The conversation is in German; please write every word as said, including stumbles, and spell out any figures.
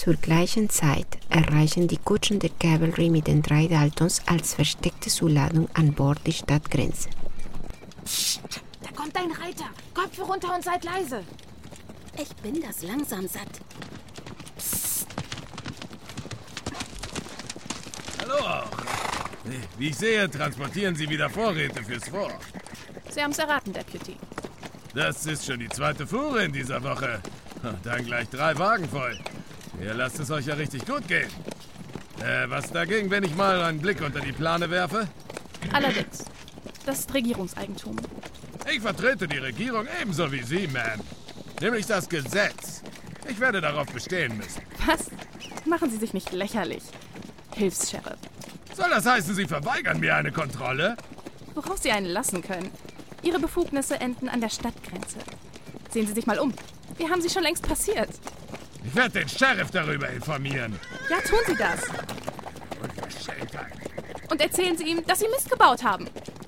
Zur gleichen Zeit erreichen die Kutschen der Cavalry mit den drei Daltons als versteckte Zuladung an Bord die Stadtgrenze. Psst, da kommt ein Reiter. Köpfe runter und seid leise. Ich bin das langsam satt. Psst. Hallo. Wie ich sehe, transportieren Sie wieder Vorräte fürs Fort. Sie haben es erraten, Deputy. Das ist schon die zweite Fuhre in dieser Woche. Dann gleich drei Wagen voll. Ihr lasst es euch ja richtig gut gehen. Äh, was dagegen, wenn ich mal einen Blick unter die Plane werfe? Allerdings. Das ist Regierungseigentum. Ich vertrete die Regierung ebenso wie Sie, Ma'am. Nämlich das Gesetz. Ich werde darauf bestehen müssen. Was? Machen Sie sich nicht lächerlich. Hilfs-Sheriff. Soll das heißen, Sie verweigern mir eine Kontrolle? Worauf Sie einen lassen können. Ihre Befugnisse enden an der Stadtgrenze. Sehen Sie sich mal um. Wir haben sie schon längst passiert. Ich werde den Sheriff darüber informieren. Ja, tun Sie das. Unverschämtheit. Und erzählen Sie ihm, dass Sie Mist gebaut haben.